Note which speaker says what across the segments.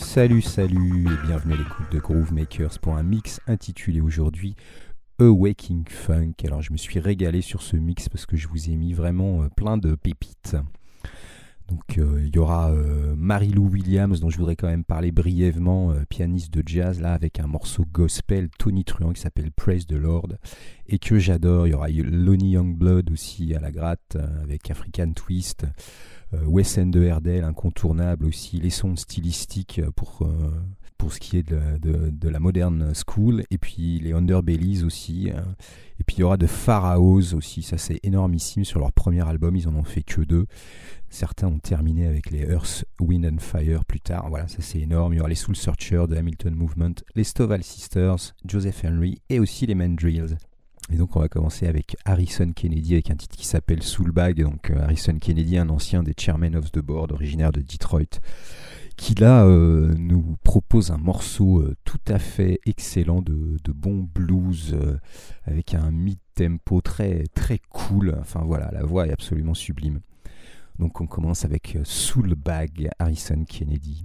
Speaker 1: Salut et bienvenue à l'écoute de Groovemakers pour un mix intitulé aujourd'hui Awaking Funk. Alors je me suis régalé sur ce mix parce que je vous ai mis vraiment plein de pépites. Donc il y aura Mary-Lou Williams dont je voudrais quand même parler brièvement, pianiste de jazz là avec un morceau gospel tonitruant qui s'appelle Praise the Lord et que j'adore. Il y aura Lonnie Youngblood aussi à la gratte avec African Twist. Wes Underdale, incontournable aussi, les sons stylistiques pour ce qui est de la moderne school, et puis les Underbellies aussi, et puis il y aura de Pharaohs aussi, ça c'est énormissime, sur leur premier album ils en ont fait que 2, certains ont terminé avec les Earth, Wind and Fire plus tard, voilà ça c'est énorme, il y aura les Soul Searchers de Hamilton Movement, les Stovall Sisters, Joseph Henry et aussi les Mandrills. Et donc on va commencer avec Harrison Kennedy avec un titre qui s'appelle Soulbag. Donc Harrison Kennedy, un ancien des Chairmen of the Board, originaire de Detroit, qui là nous propose un morceau tout à fait excellent de bon blues avec un mid-tempo très, très cool. Enfin voilà, la voix est absolument sublime. Donc on commence avec Soulbag, Harrison Kennedy.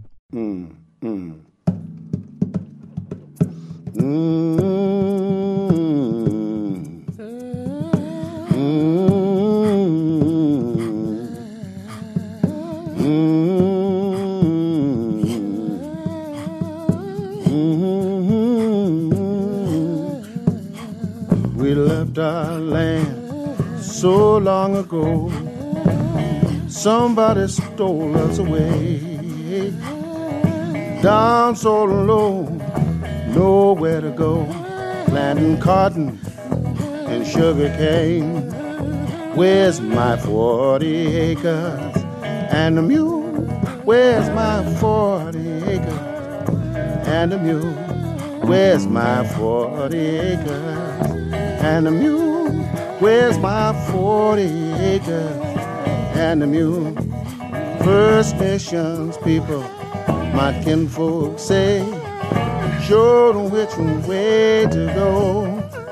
Speaker 2: We left our land so long ago. Somebody stole us away. Down so low, nowhere to go. Planting cotton and sugar cane. Where's my 40 acres and a mule? Where's my 40 acres and a mule? Where's my 40 acres and a mule? Where's my 40 acres and a mule? First Nations people, my kinfolk say, show them which way to go.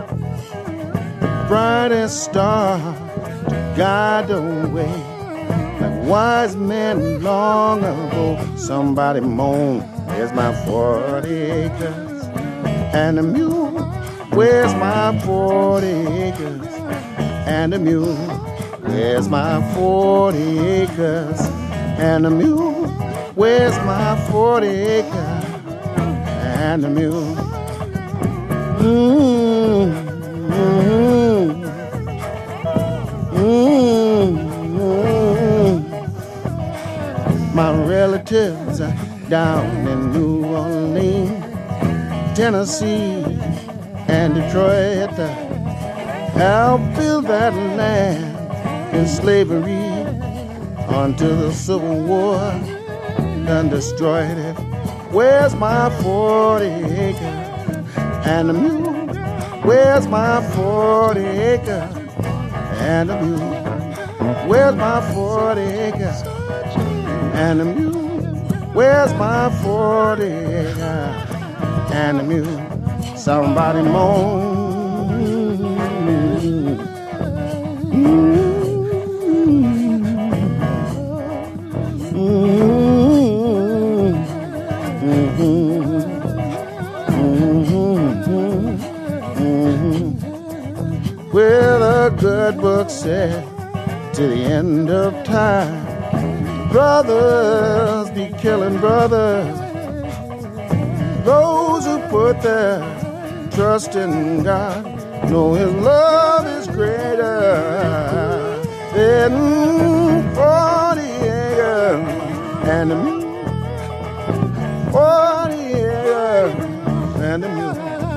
Speaker 2: Brightest star to guide the way, like wise men long ago. Somebody moan, where's my 40 acres and a mule? Where's my 40 acres and a mule? Where's my 40 acres and a mule? Where's my 40 acres and a mule? My relatives are down in New Orleans, Tennessee, and Detroit. Helped build that land in slavery until the Civil War done destroyed it. Where's my 40 acres and a mule? Where's my 40 acres and a mule? Where's my 40 acres and a mule? Where's my 40 acres and a mule? Somebody moan. Well, the good book said to the end of time, brothers be killing brothers. Those who put their trust in God know His love is greater than 40 acres and a mule. 40 acres and a mule.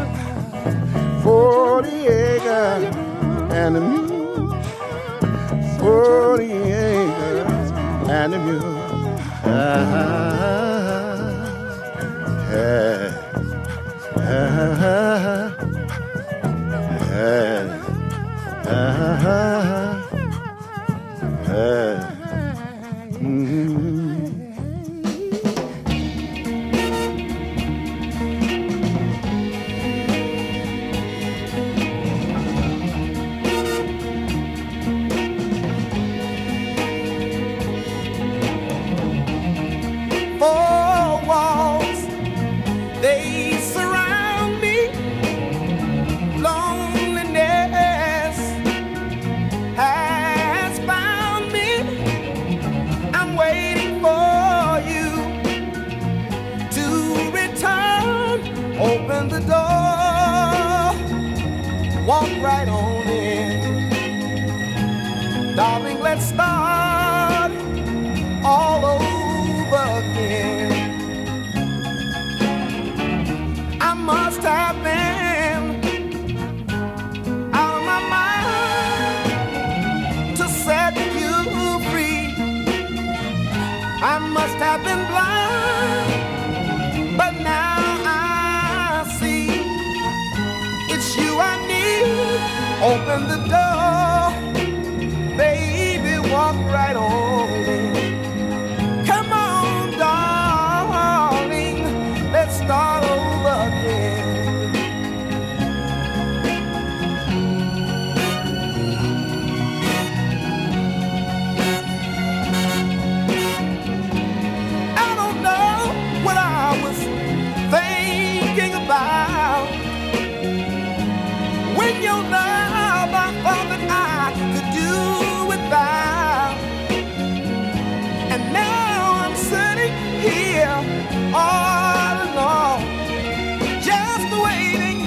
Speaker 2: 40 acres and a mule. 40 acres and a mule.
Speaker 3: Four walls
Speaker 2: walk right on in. Darling, let's start all over again. I must have been out of my mind to set you free. I must have been blind, but now I see it's you I need. Open the door, baby, walk right on in. Come on, darling, let's start over again. I don't know what I was thinking about when your love I thought that I could do without. And now I'm sitting here all alone, just waiting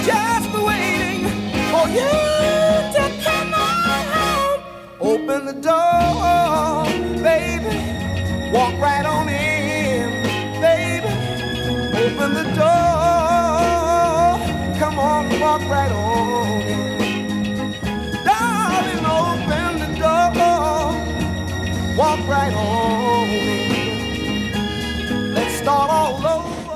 Speaker 2: for you to come on home. Open the door, baby, walk right on in, baby. Open the door, come on, walk right on in. Darling, open the door, walk right on in. Let's start all over.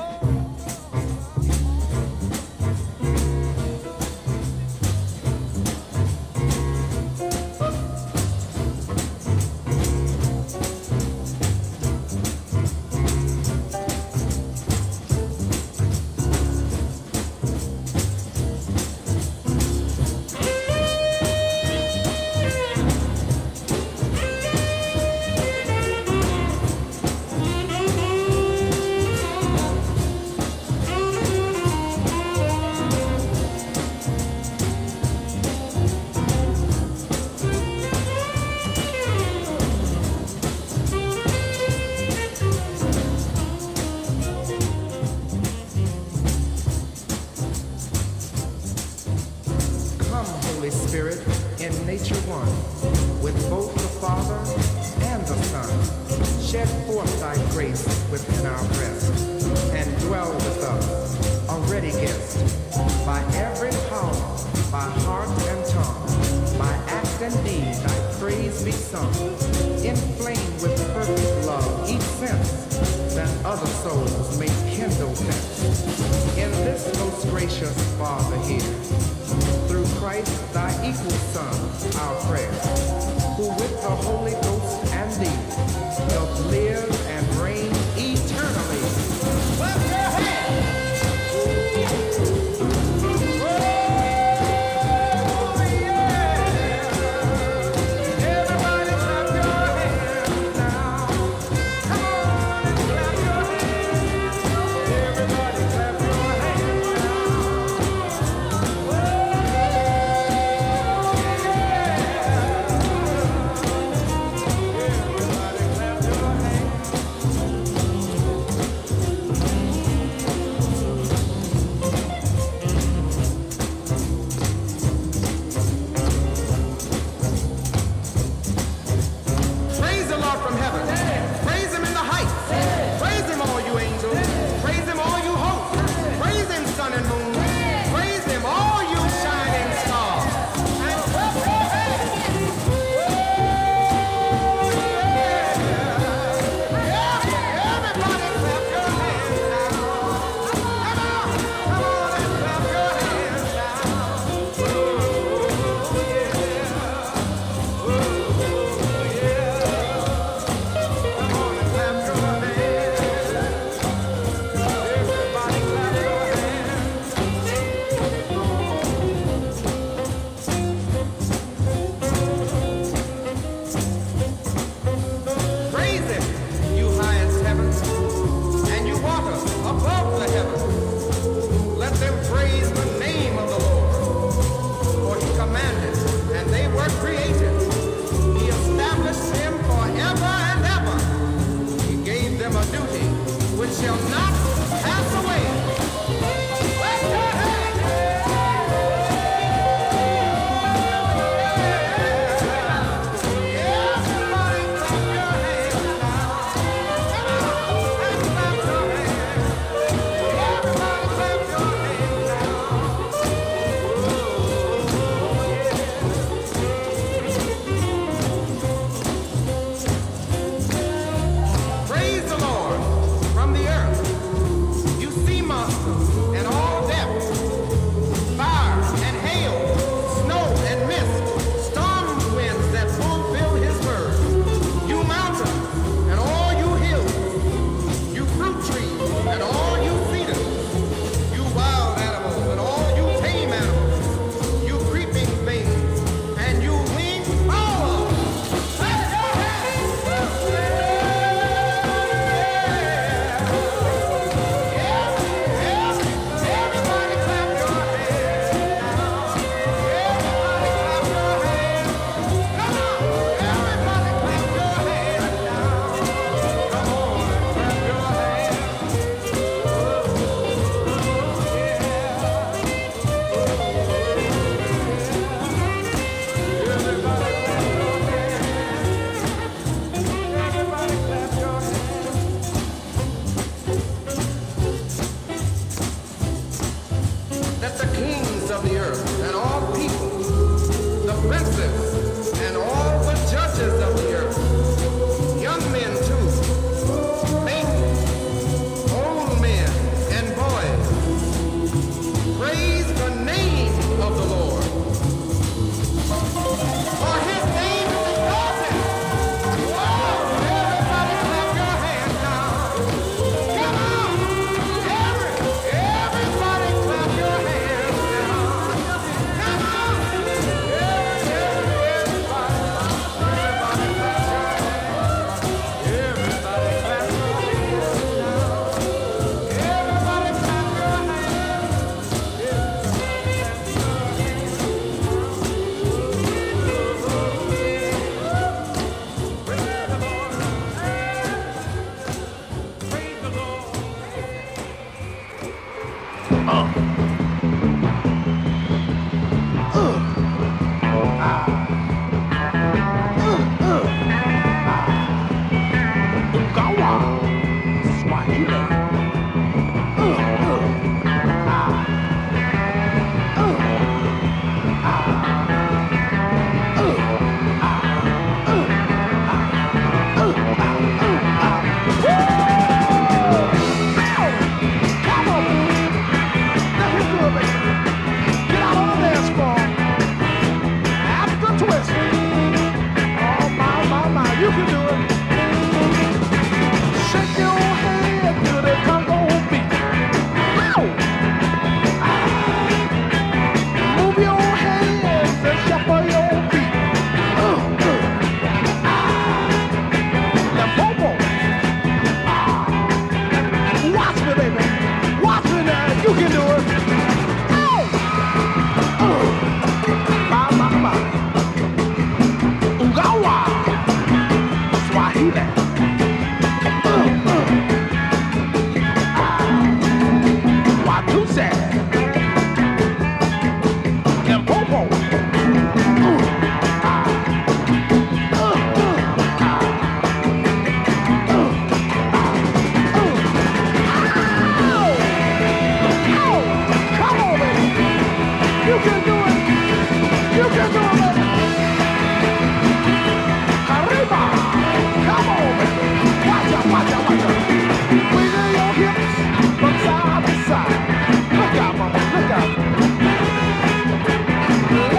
Speaker 3: Holy Spirit, in nature one, with both the Father and the Son, shed forth thy grace within our breast, and dwell with us, a ready guest, by every power, by heart and tongue, by act and deed, thy praise be sung, inflame with perfect love each sense, that other souls may kindle thence. In this most gracious Father here, through Christ, thy equal Son, our prayer, who with the Holy Ghost and thee doth live and reign eternally. Clap your hands! Oh, yeah! Everybody clap your hands now. Come on and clap your hands. Everybody clap your hands now.
Speaker 4: Look out, mama, look out.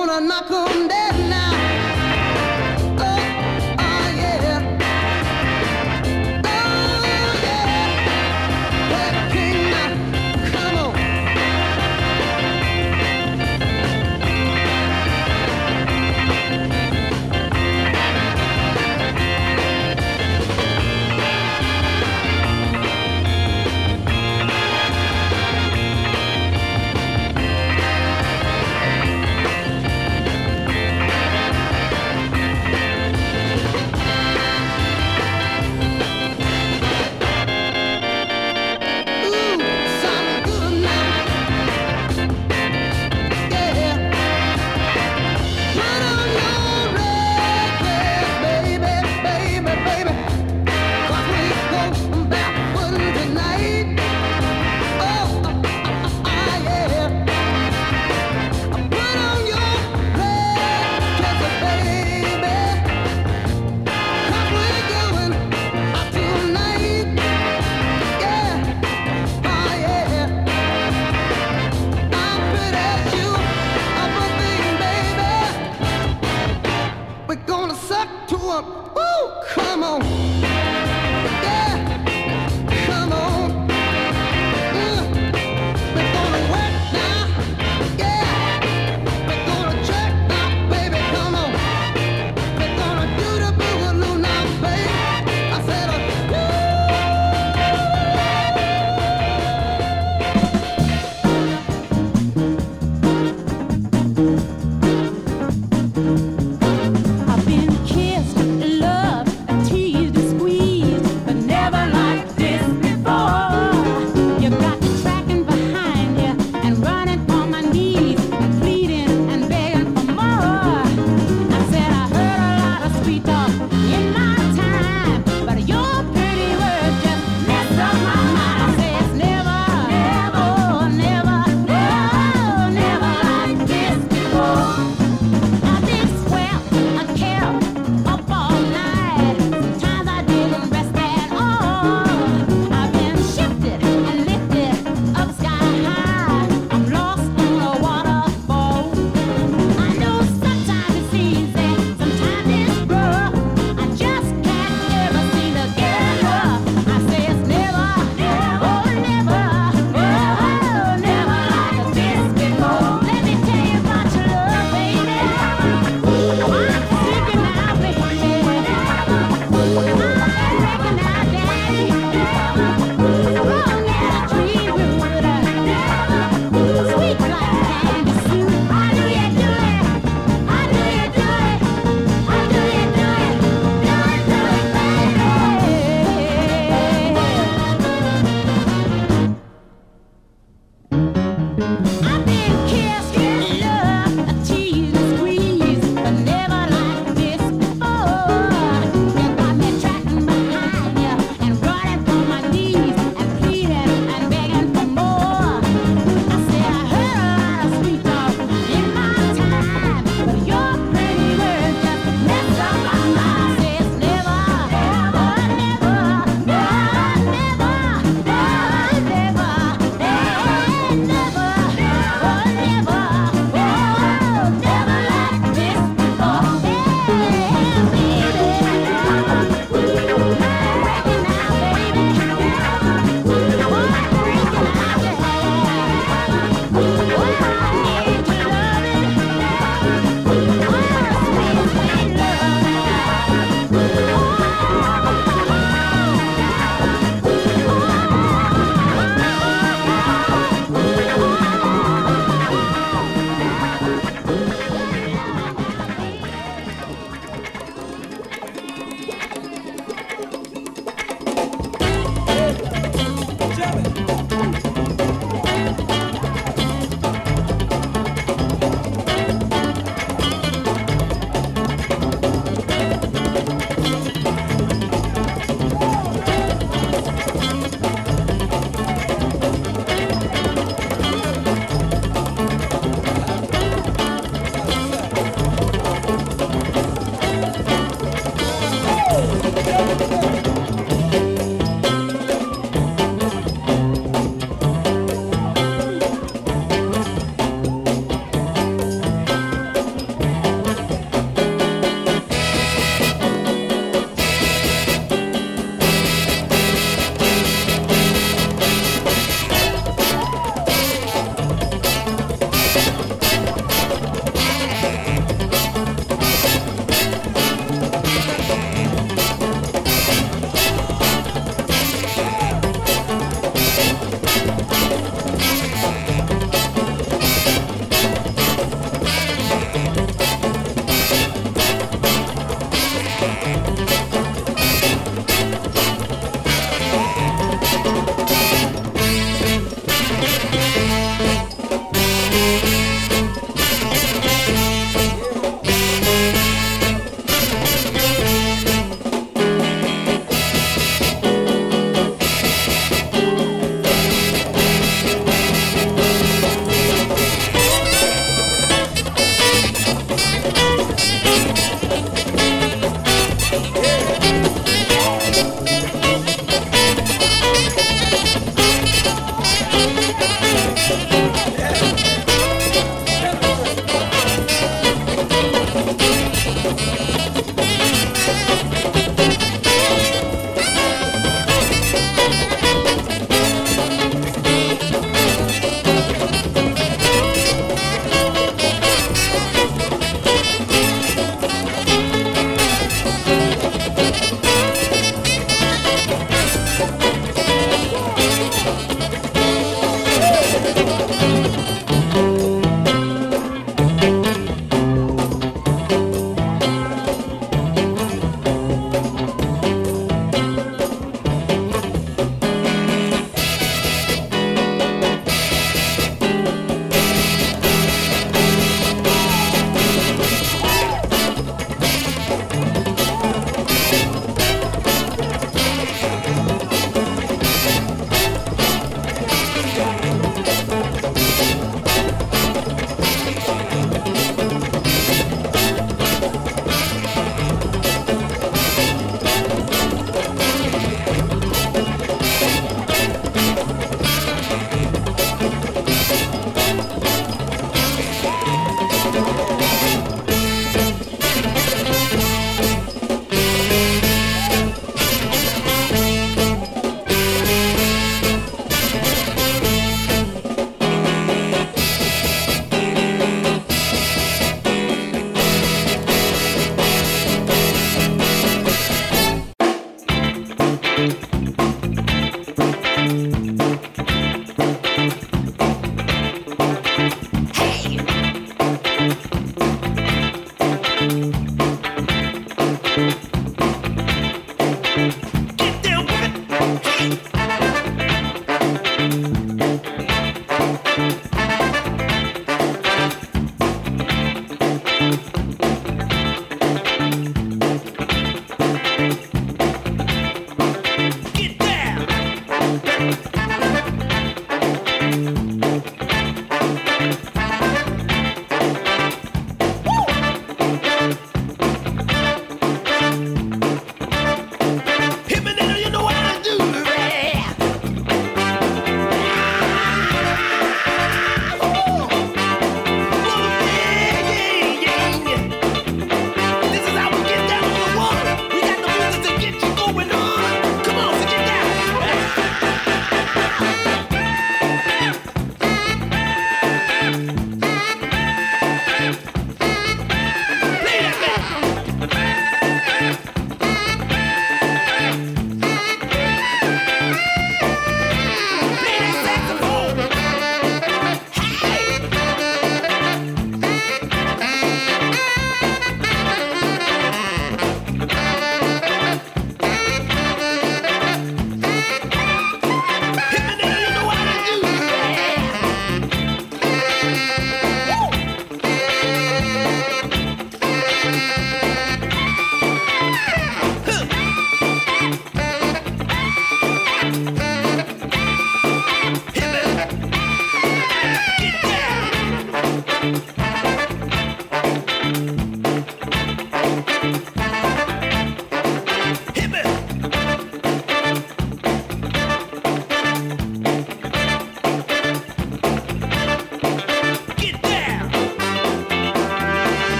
Speaker 4: gonna knock 'em dead now. Oh, oh yeah. Oh yeah. Well, King, now, come on.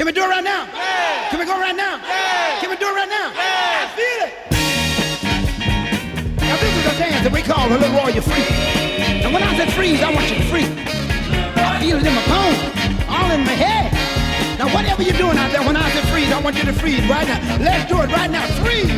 Speaker 5: Can we do it right now? Yeah. Can we go right now? Yeah. Can we do it right now? Yeah. I feel it. Now this is a dance that we call the Little Warrior Freeze. And when I say freeze, I want you to freeze. I feel it in my bones, all in my head. Now whatever you're doing out there, when I say freeze, I want you to freeze right now. Let's do it right now. Freeze.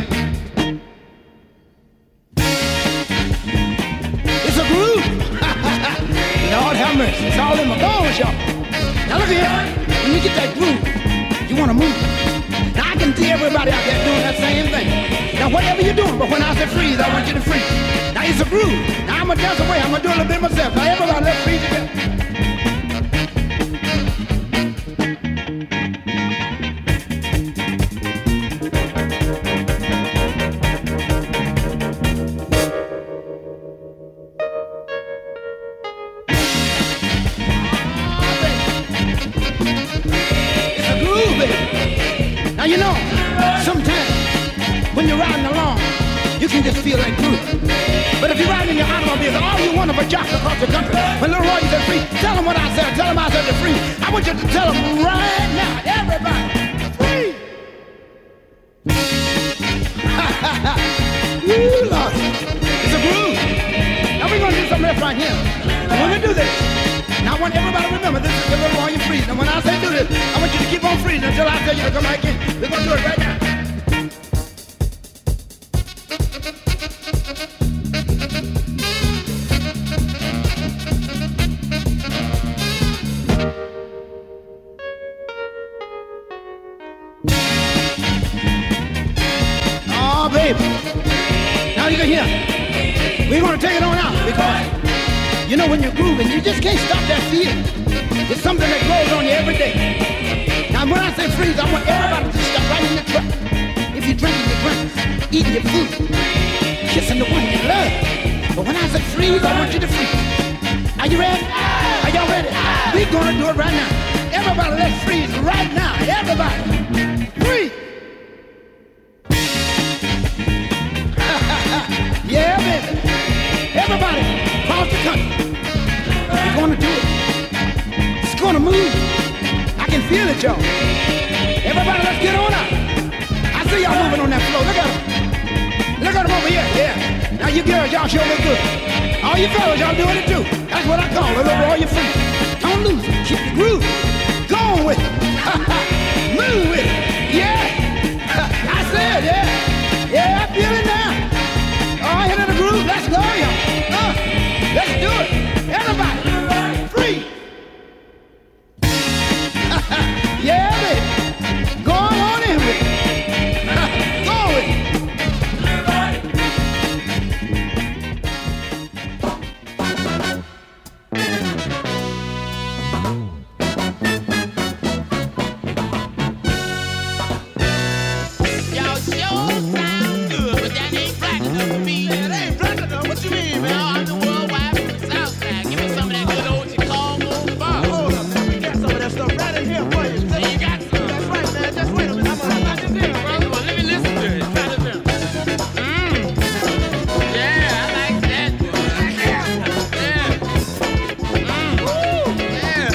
Speaker 5: It's a groove. Lord have mercy. It's all in my bones, y'all. Now look here. When you get that groove, you want to move. Now I can see everybody out there doing that same thing. Now whatever you're doing, but when I say freeze, I want you to freeze. Now it's a groove. Now I'm going to dance away. I'm going to do a little bit myself. Now everybody, let's freeze together. Now you know, sometimes when you're riding along, you can just feel that groove. But if you're riding in your automobile, all you want is a jock across the country. When Little Roy said free, tell them what I said. Tell them I said they're free. I want you to tell them right now, everybody, free. Woo, Lord, it's a groove. Now we're gonna do something else right here. And when we do this, now I want everybody to remember, this is the Little Roy Freeze. And when I say do this, I want you to keep on freezing until I tell you to come back in. We're going to do it right now. Oh, baby. Now you can hear. We're going to take it on out because you know when you're grooving, you just can't stop that feeling. It's something that grows on you every day. Now when I say freeze, I want everybody to stop right in the truck. If you're drinking, you drink. Eating your food. Kissing the one you love. But when I say freeze, I want you to freeze. Are you ready? Are y'all ready? We're gonna do it right now. Everybody, let's freeze right now. Everybody, freeze. Yeah, baby. Everybody, across the country. We're gonna do it. It's gonna move. I can feel it, y'all. Everybody, let's get on out. I see y'all moving on that floor. Look at them. Look at them over here. Yeah. Now you girls, y'all sure look good. All you fellas, y'all doing it too. That's what I call a little Roy Freeze. Don't lose it. Keep the groove. Go on with it. Move with it. Yeah. I said, yeah. Yeah, I feel it now. Oh, hit in the groove. Let's go, y'all. Let's do it. Everybody, free. Yeah, baby. Go on in with it. Go with it.
Speaker 6: Y'all sure sound good, but that ain't black enough for me. That ain't black enough? What you mean, man? I'm the worldwide from the South side. Give me some of that good old Chicago bar. Hold up, man. We got some of that stuff right in here for you. So you got some. That's right, man. Just wait a minute. I'm gonna knock this in, bro. Well, let me listen to it. Try this in. Yeah, I like that. Yeah. Woo. Yeah.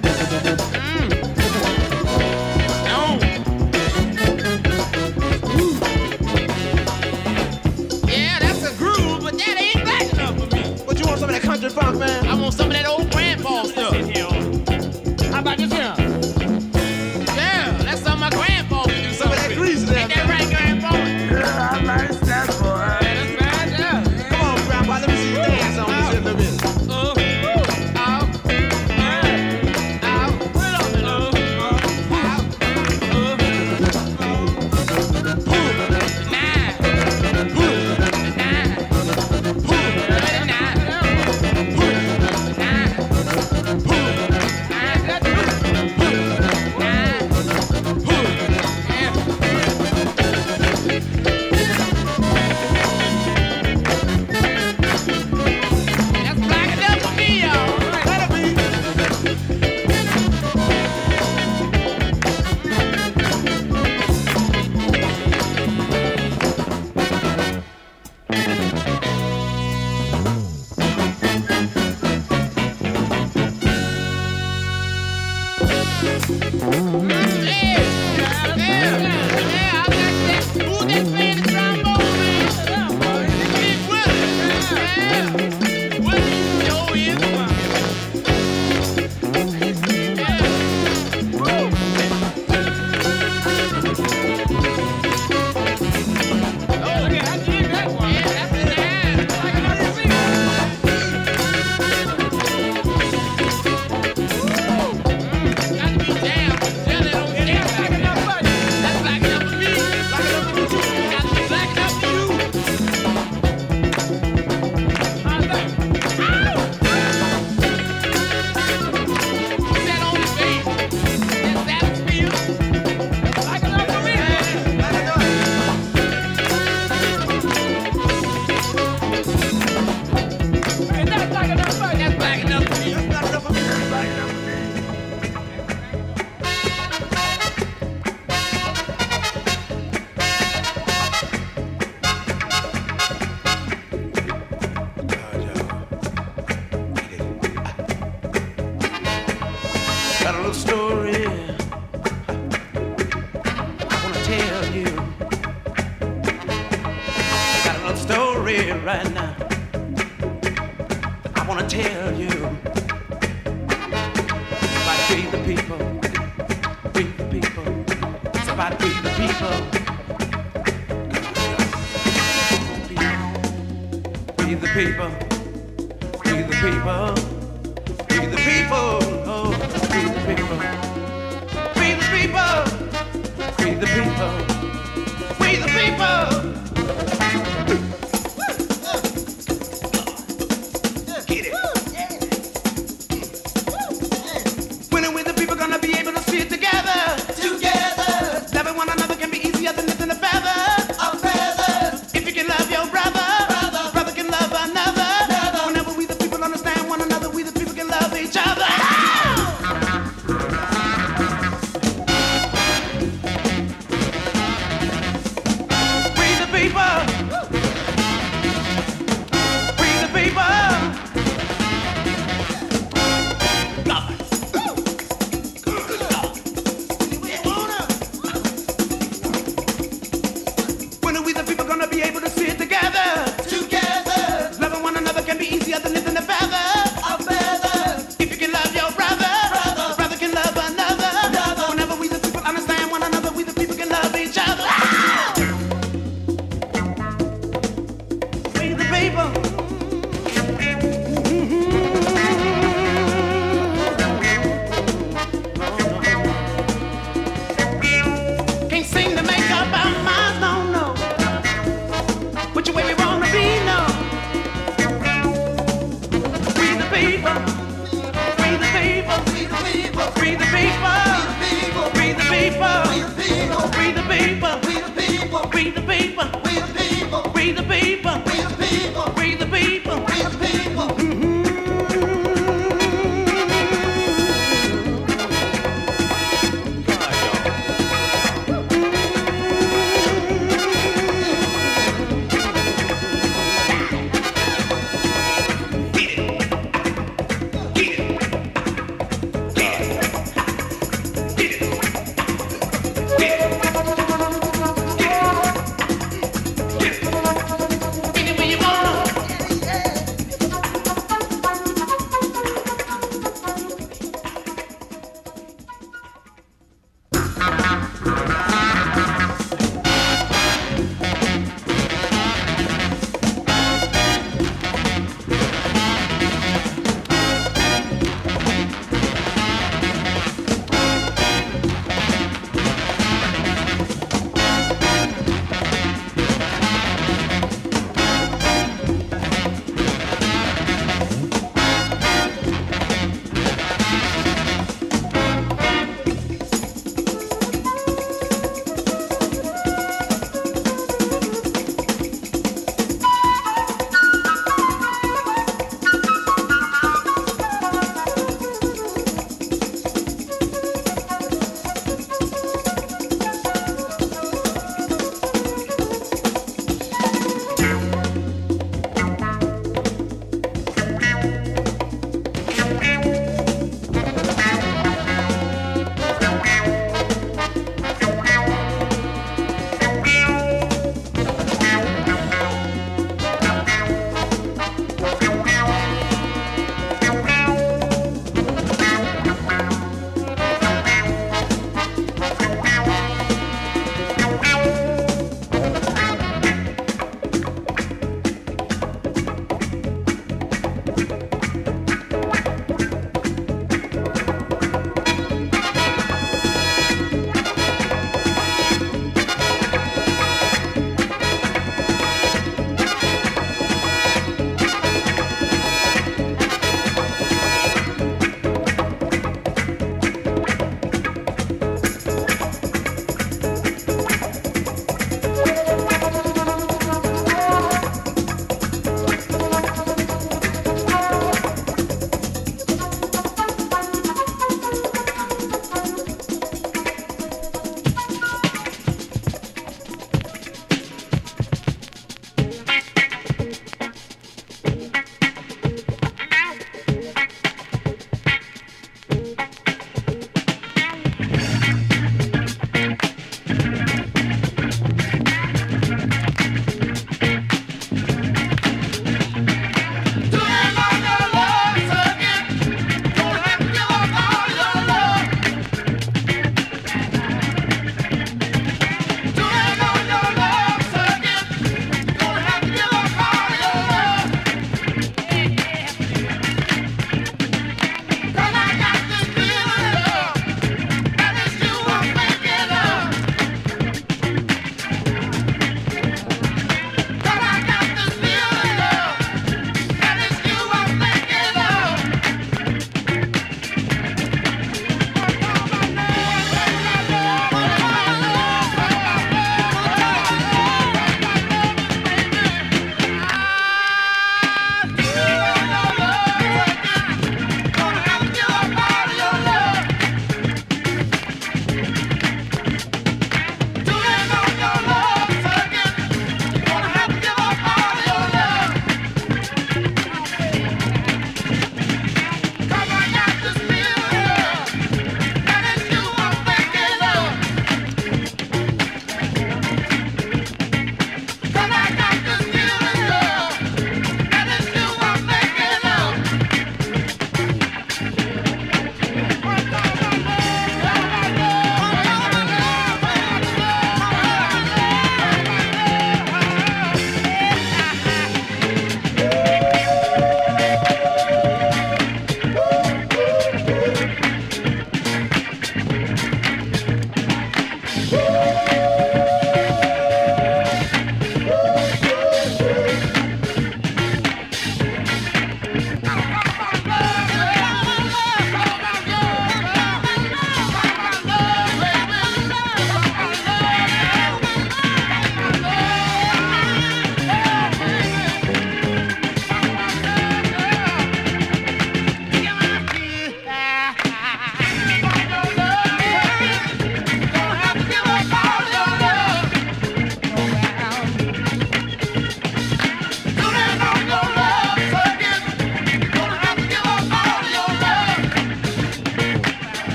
Speaker 6: Yeah, that's a groove, but that ain't black enough for me.
Speaker 5: What you want, some of that country funk, man?
Speaker 6: I want some of that old grandpa stuff.
Speaker 5: How about this here?
Speaker 6: Yeah, that's something my grandpa would do.
Speaker 5: Some of that grease there,
Speaker 6: Ain't that right, grandpa?
Speaker 5: Yeah, I like that, boy.
Speaker 6: Yeah, that's right, yeah.
Speaker 5: Come on, Grandpa, let me see you dance on this here a little bit.
Speaker 6: That's black enough for me, y'all.
Speaker 5: That'll be.
Speaker 6: Yeah. story I wanna tell you. I got a little story right now I wanna tell you. It's about free the people, free the people. It's about free the people. Free the people, free the people, free the people, oh, free the people, free the people, free the people, free the people. Get it. When and the people gonna be able to sit together, loving one another can be easier than lifting a feather. If you can love your brother. Whenever we the people understand one another, we the people can love each other.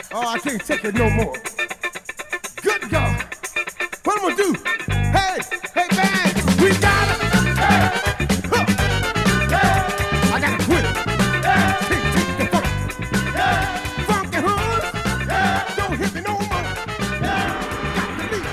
Speaker 5: Oh, I can't take it no more. Good God. What I'm gonna do? Hey, hey, man, we got it. Hey, huh. Hey, I gotta quit it. Hey, take the funk. Funky hood. Don't hit me no more. Got to leave.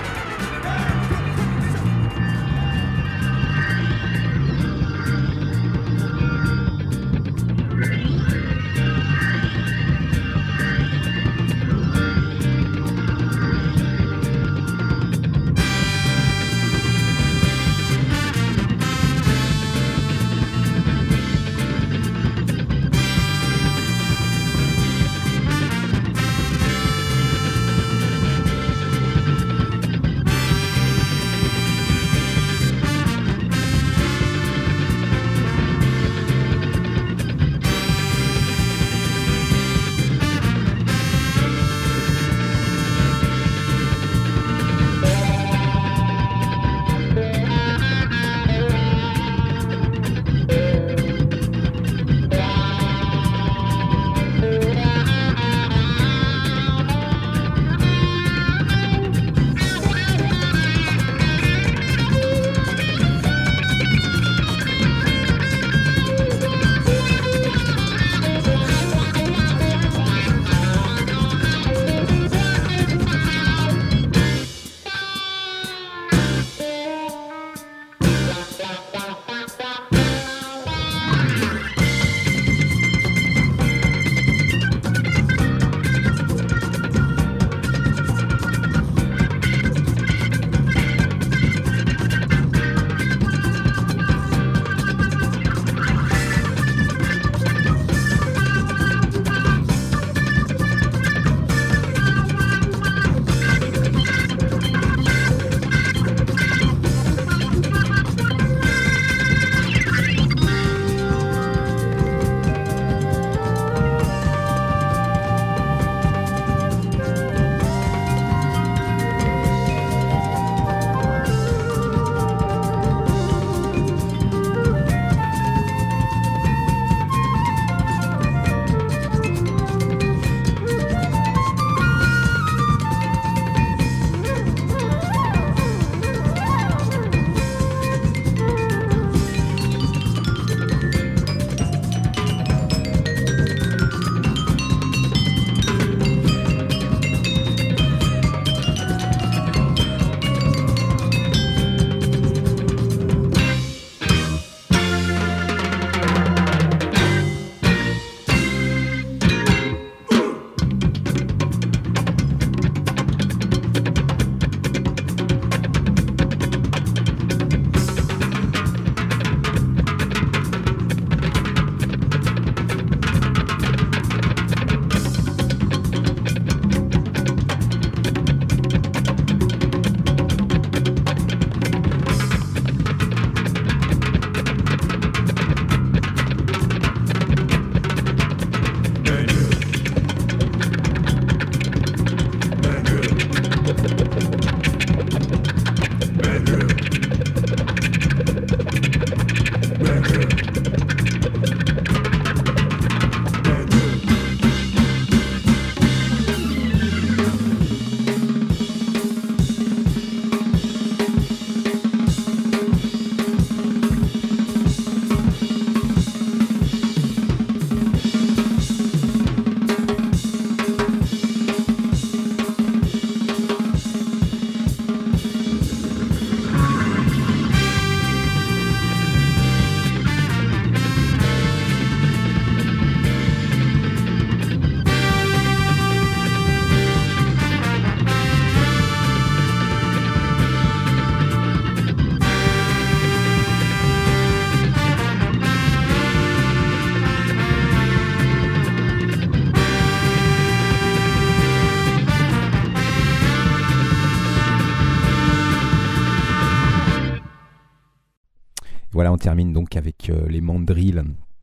Speaker 1: Voilà, on termine donc avec les Mandrills,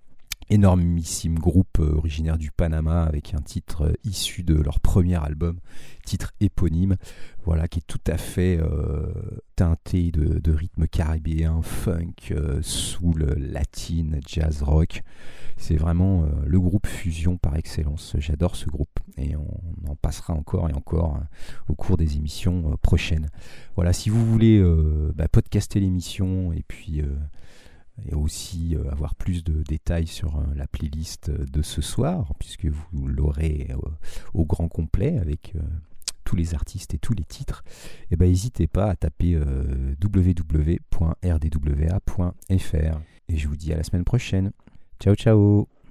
Speaker 1: énormissime groupe originaire du Panama, avec un titre issu de leur premier album, titre éponyme, voilà, qui est tout à fait teinté de rythme caribéen, funk, soul, latine, jazz, rock. C'est vraiment le groupe fusion par excellence. J'adore ce groupe. et on en passera encore et encore au cours des émissions prochaines. Voilà, si vous voulez podcaster l'émission et puis et aussi avoir plus de détails sur la playlist de ce soir, puisque vous l'aurez au grand complet avec tous les artistes et tous les titres, et n'hésitez pas à taper www.rdwa.fr. Et je vous dis à la semaine prochaine. Ciao ciao.